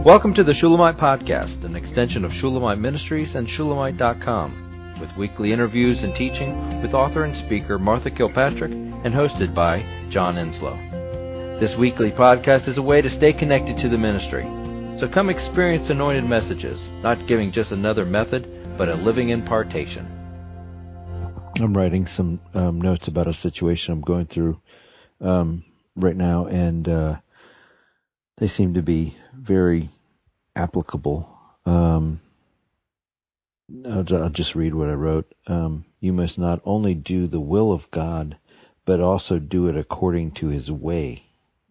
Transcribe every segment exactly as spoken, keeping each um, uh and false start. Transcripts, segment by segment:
Welcome to the Shulamite Podcast, an extension of Shulamite Ministries and Shulamite dot com, with weekly interviews and teaching with author and speaker Martha Kilpatrick and hosted by John Enslow. This weekly podcast is a way to stay connected to the ministry. So come experience anointed messages, not giving just another method, but a living impartation. I'm writing some um, notes about a situation I'm going through um, right now, and uh, they seem to be very applicable. Um, I'll, I'll just read what I wrote. Um, you must not only do the will of God, but also do it according to His way.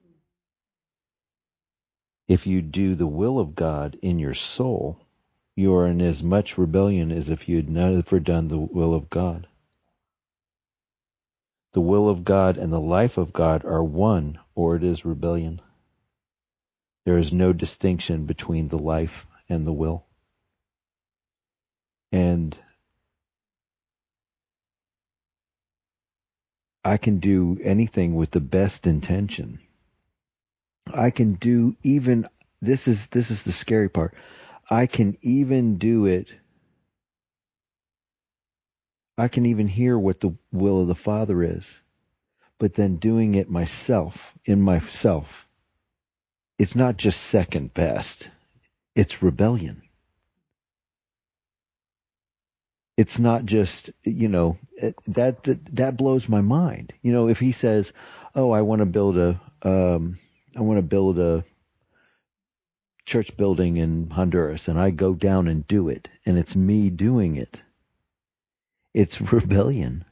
If you do the will of God in your soul, you are in as much rebellion as if you had never done the will of God. The will of God and the life of God are one, or it is rebellion. There is no distinction between the life and the will. And I can do anything with the best intention. I can do even, this is this is the scary part, I can even do it, I can even hear what the will of the Father is, but then doing it myself, in myself, it's not just second best, it's rebellion. It's not just, you know, that, that that blows my mind. You know, if he says, "Oh, I want to build a, um, I want to build a church building in Honduras," and I go down and do it, and it's me doing it, it's rebellion.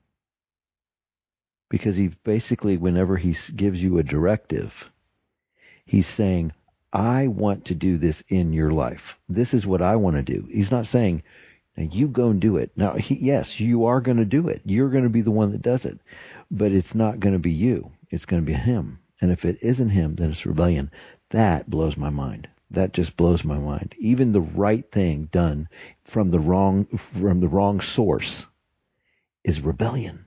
Because he basically, whenever he gives you a directive, he's saying, "I want to do this in your life. This is what I want to do." He's not saying, "Now you go and do it." Now, he, yes, you are going to do it. You're going to be the one that does it. But it's not going to be you. It's going to be him. And if it isn't him, then it's rebellion. That blows my mind. That just blows my mind. Even the right thing done from the wrong from the wrong source is rebellion.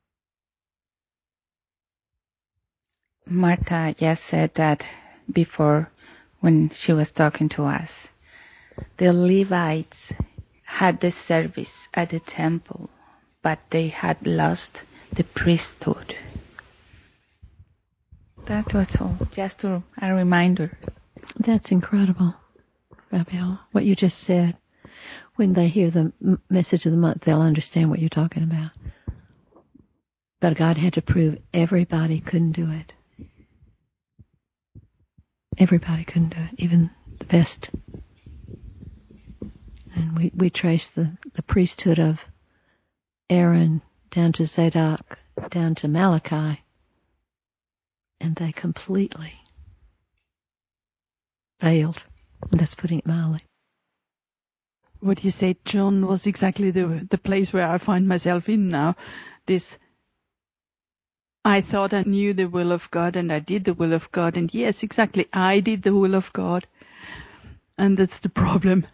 Martha just said that before when she was talking to us. The Levites had the service at the temple, but they had lost the priesthood. That was all, just a, a reminder. That's incredible, Rabiel, what you just said. When they hear the m- message of the month, they'll understand what you're talking about. But God had to prove everybody couldn't do it. Everybody couldn't do it, even the best. And we, we trace the, the priesthood of Aaron down to Zadok, down to Malachi, and they completely failed. And that's putting it mildly. What you said, John, was exactly the the place where I find myself in now. This, I thought I knew the will of God, and I did the will of God, and yes, exactly, I did the will of God, and that's the problem.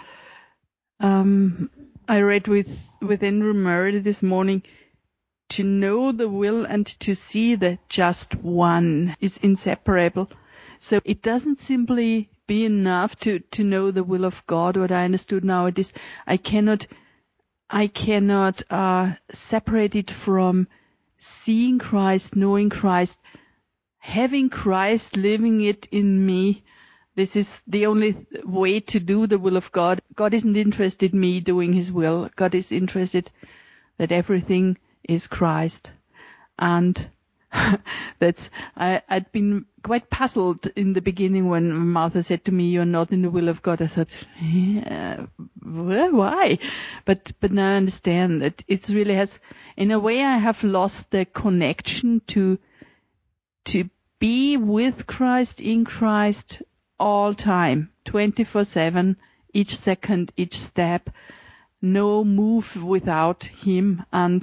Um, I read with within Murray this morning, to know the will and to see the just one is inseparable. So it doesn't simply be enough to, to know the will of God. What I understood now it is I cannot I cannot uh, separate it from seeing Christ, knowing Christ, having Christ living it in me. This is the only way to do the will of God. God isn't interested in me doing His will. God is interested that everything is Christ. And that's, I, I'd been quite puzzled in the beginning when Martha said to me, "You're not in the will of God." I thought, yeah, well, why? But, but now I understand that it really has, in a way I have lost the connection to, to be with Christ, in Christ, all time, twenty-four seven, each second, each step, no move without Him. And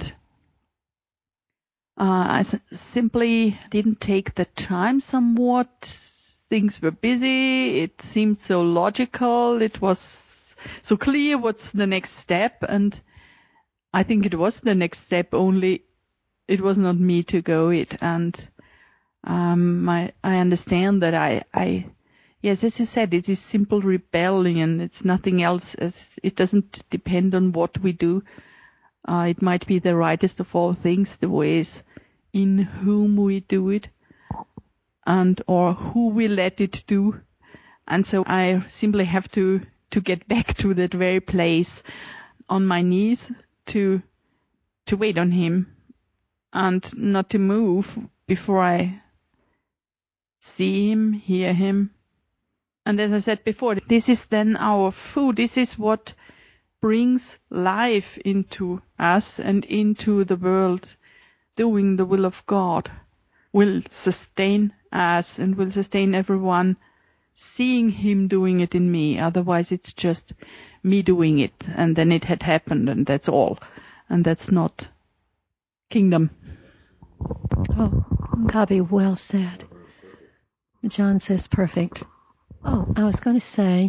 uh, I s- simply didn't take the time somewhat. Things were busy. It seemed so logical. It was so clear what's the next step. And I think it was the next step, only it was not me to go it. And um, my, I understand that I, I yes, as you said, it is simple rebellion. It's nothing else. As it doesn't depend on what we do. Uh, it might be the rightest of all things, the ways in whom we do it, and or who we let it do. And so I simply have to, to get back to that very place on my knees to to wait on him and not to move before I see him, hear him. And as I said before, this is then our food. This is what brings life into us and into the world. Doing the will of God will sustain us and will sustain everyone, seeing him doing it in me. Otherwise it's just me doing it, and then it had happened, and that's all. And that's not kingdom. Oh, Gabi, well said. John says perfect. Oh, I was going to say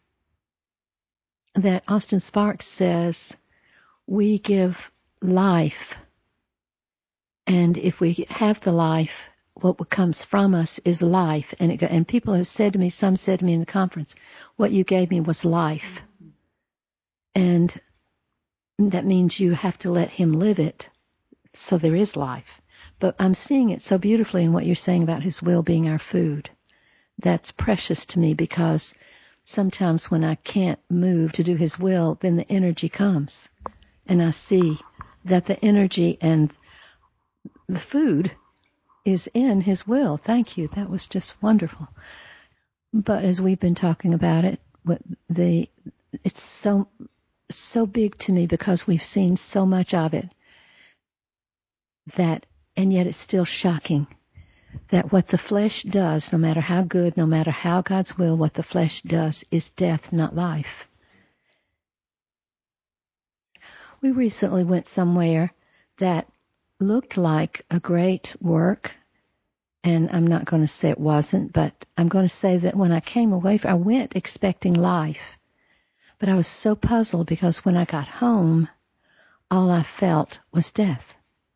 that Austin Sparks says we give life, and if we have the life, what comes from us is life. And it, and people have said to me, some said to me in the conference, what you gave me was life. And that means you have to let him live it, so there is life. But I'm seeing it so beautifully in what you're saying about his will being our food. That's precious to me, because sometimes when I can't move to do his will, then the energy comes. And I see that the energy and the food is in his will. Thank you. That was just wonderful. But as we've been talking about it, what the it's so so big to me, because we've seen so much of it, that, and yet it's still shocking that what the flesh does, no matter how good, no matter how God's will, what the flesh does is death, not life. We recently went somewhere that looked like a great work, and I'm not going to say it wasn't, but I'm going to say that when I came away, I went expecting life. But I was so puzzled, because when I got home, all I felt was death.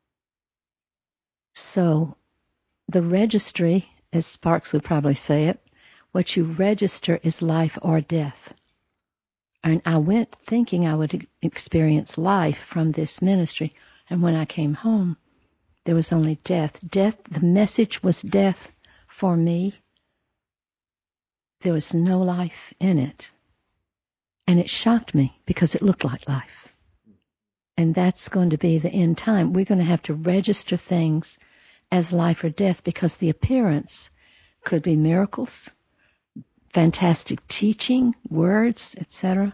So the registry, as Sparks would probably say it, what you register is life or death. And I went thinking I would experience life from this ministry, and when I came home, there was only death. Death, the message was death for me. There was no life in it. And it shocked me, because it looked like life. And that's going to be the end time. We're going to have to register things as life or death, because the appearance could be miracles, fantastic teaching, words, et cetera.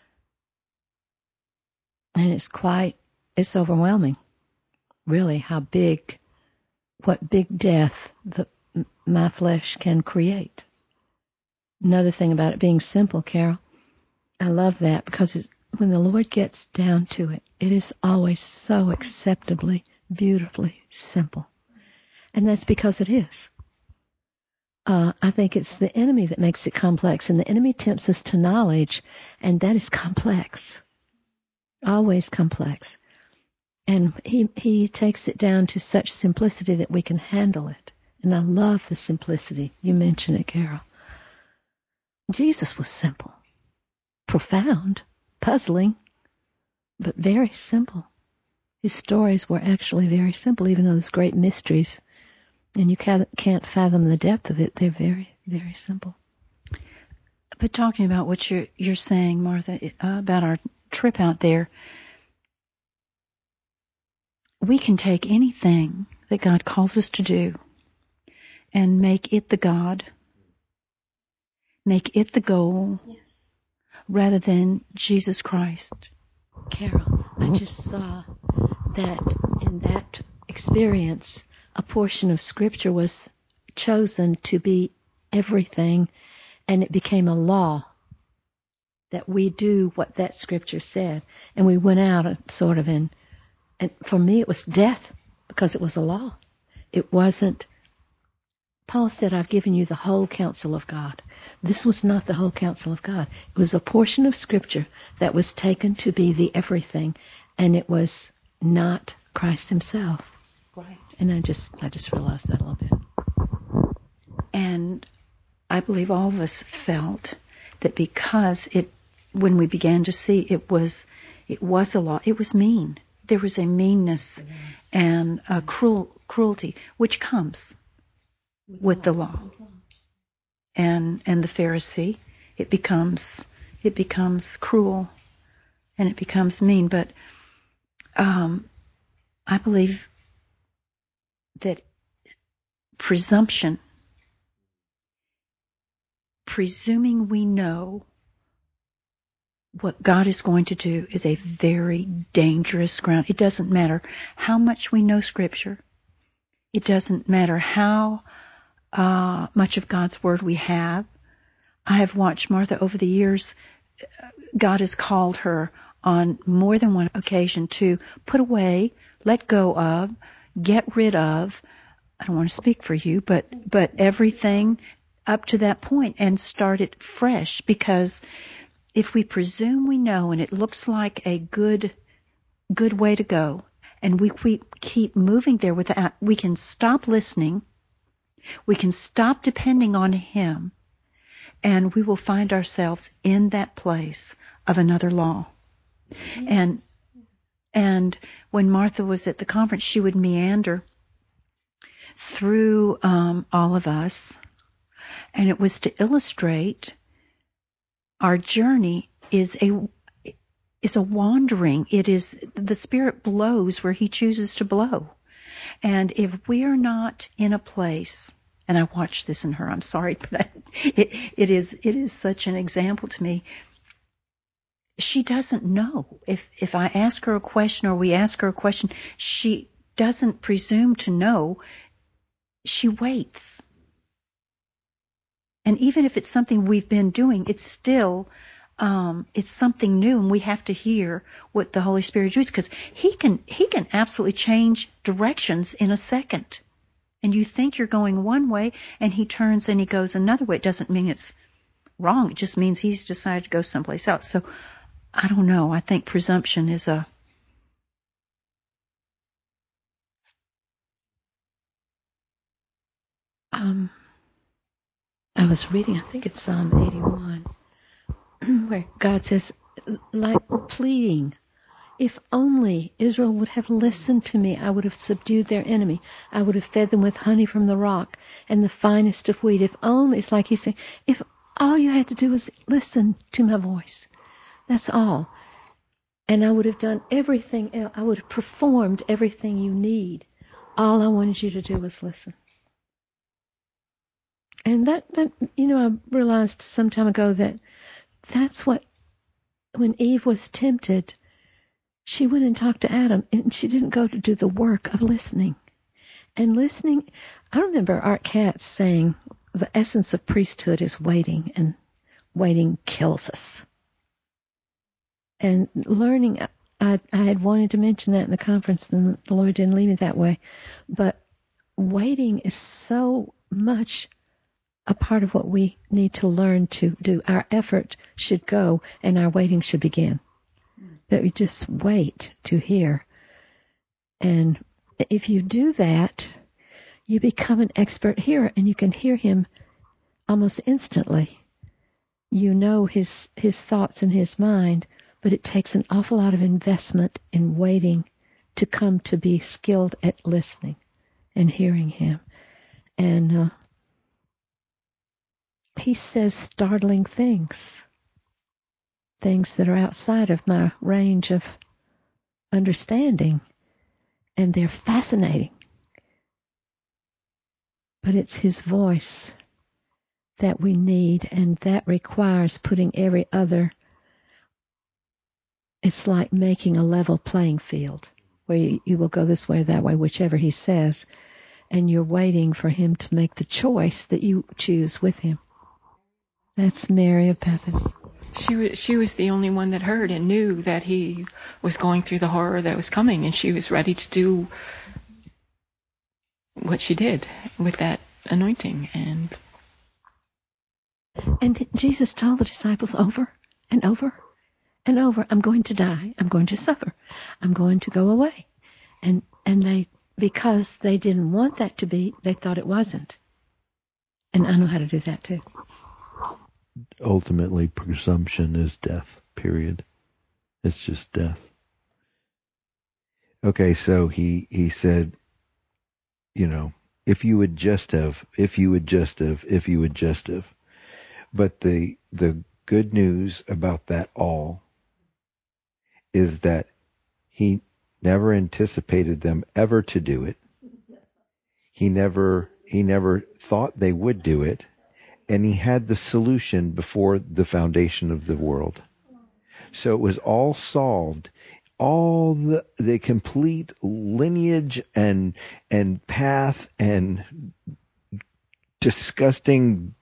And it's quite, it's overwhelming, really, how big, what big death the, my flesh can create. Another thing about it being simple, Carol, I love that, because it's, when the Lord gets down to it, it is always so acceptably, beautifully simple. And that's because it is. Uh, I think it's the enemy that makes it complex, and the enemy tempts us to knowledge, and that is complex. Always complex. And he, he takes it down to such simplicity that we can handle it. And I love the simplicity. You mentioned it, Carol. Jesus was simple. Profound, puzzling, but very simple. His stories were actually very simple, even though there's great mysteries, and you can't, can't fathom the depth of it. They're very, very simple. But talking about what you're, you're saying, Martha, uh, about our trip out there, we can take anything that God calls us to do and make it the God, make it the goal, Yes. rather than Jesus Christ. Carol, I just saw that in that experience, a portion of Scripture was chosen to be everything, and it became a law that we do what that Scripture said. And we went out and sort of in, and for me it was death, because it was a law. It wasn't, Paul said, I've given you the whole counsel of God. This was not the whole counsel of God. It was a portion of Scripture that was taken to be the everything, and it was not Christ himself. Right. And I just I just realized that a little bit. And I believe all of us felt that because it, when we began to see it was, it was a law, it was mean. There was a meanness and a cruel cruelty which comes with the law. And and the Pharisee, it becomes it becomes cruel and it becomes mean. But um, I believe that presumption, presuming we know what God is going to do, is a very dangerous ground. It doesn't matter how much we know Scripture. It doesn't matter how uh, much of God's Word we have. I have watched Martha over the years. God has called her on more than one occasion to put away, let go of, get rid of, I don't want to speak for you, but, but everything up to that point and start it fresh. Because if we presume we know and it looks like a good, good way to go, and we, we keep moving there without, we can stop listening, we can stop depending on Him, and we will find ourselves in that place of another law. Yes. And and when Martha was at the conference, she would meander through um, all of us, and it was to illustrate our journey is a is a wandering. It is the Spirit blows where He chooses to blow, and if we're not in a place, and I watched this in her, I'm sorry, but I, it it is it is such an example to me. She doesn't know. If if I ask her a question or we ask her a question, she doesn't presume to know. She waits. And even if it's something we've been doing, it's still, um, it's something new, and we have to hear what the Holy Spirit does, because He can He can absolutely change directions in a second. And you think you're going one way, and He turns and He goes another way. It doesn't mean it's wrong. It just means He's decided to go someplace else. So I don't know. I think presumption is a um. I was reading, I think it's Psalm eighty-one, where God says, like pleading, if only Israel would have listened to me, I would have subdued their enemy. I would have fed them with honey from the rock and the finest of wheat. If only, it's like He's saying, if all you had to do was listen to my voice, that's all. And I would have done everything else. I would have performed everything you need. All I wanted you to do was listen. And that, that, you know, I realized some time ago that that's what, when Eve was tempted, she went and talked to Adam, and she didn't go to do the work of listening. And listening, I remember Art Katz saying, the essence of priesthood is waiting, and waiting kills us. And learning, I, I had wanted to mention that in the conference, and the Lord didn't leave me that way. But waiting is so much a part of what we need to learn to do. Our effort should go, and our waiting should begin. That we just wait to hear. And if you do that, you become an expert hearer, and you can hear Him almost instantly. You know His His thoughts in His mind, but it takes an awful lot of investment in waiting to come to be skilled at listening and hearing Him. And uh, He says startling things, things that are outside of my range of understanding, and they're fascinating. But it's His voice that we need, and that requires putting every other, it's like making a level playing field, where you, you will go this way or that way, whichever He says, and you're waiting for Him to make the choice that you choose with Him. That's Mary of Bethany. She was, she was the only one that heard and knew that He was going through the horror that was coming, and she was ready to do what she did with that anointing. And and Jesus told the disciples over and over and over, I'm going to die, I'm going to suffer, I'm going to go away. And and they, because they didn't want that to be, they thought it wasn't. And I know how to do that too. ultimately presumption is death, period. It's just death. Okay, so he, he said, you know, if you would just have, if you would just have, if you would just have. But the the good news about that all is that he never anticipated them ever to do it. He never he never thought they would do it, and he had the solution before the foundation of the world. So it was all solved. All the the complete lineage and and path and disgusting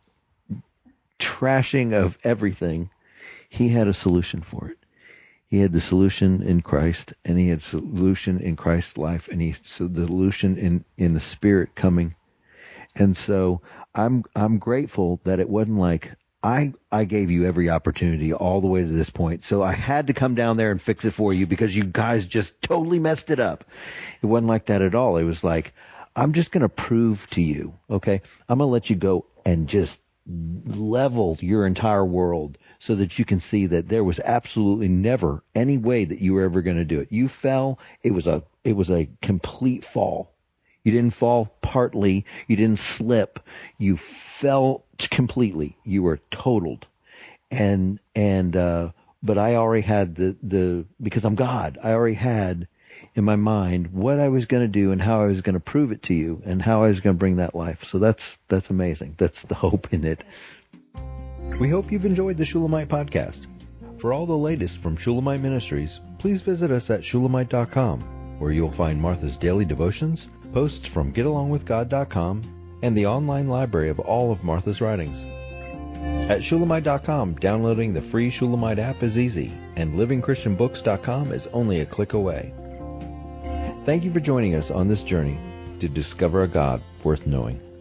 trashing of everything, he had a solution for it. He had the solution in Christ, and he had solution in Christ's life, and he had the solution in, in the Spirit coming. And so I'm I'm grateful that it wasn't like, I, I gave you every opportunity all the way to this point, so I had to come down there and fix it for you because you guys just totally messed it up. It wasn't like that at all. It was like, I'm just going to prove to you, okay? I'm going to let you go and just level your entire world so that you can see that there was absolutely never any way that you were ever going to do it. You fell. It was a, it was a complete fall. You didn't fall partly. You didn't slip. You fell completely. You were totaled. And, and, uh, but I already had the, the, because I'm God, I already had in my mind what I was going to do and how I was going to prove it to you and how I was going to bring that life. So that's, that's amazing. That's the hope in it. We hope you've enjoyed the Shulamite podcast. For all the latest from Shulamite Ministries, please visit us at shulamite dot com, where you'll find Martha's daily devotions, posts from get along with god dot com, and the online library of all of Martha's writings. At shulamite dot com, downloading the free Shulamite app is easy, and living christian books dot com is only a click away. Thank you for joining us on this journey to discover a God worth knowing.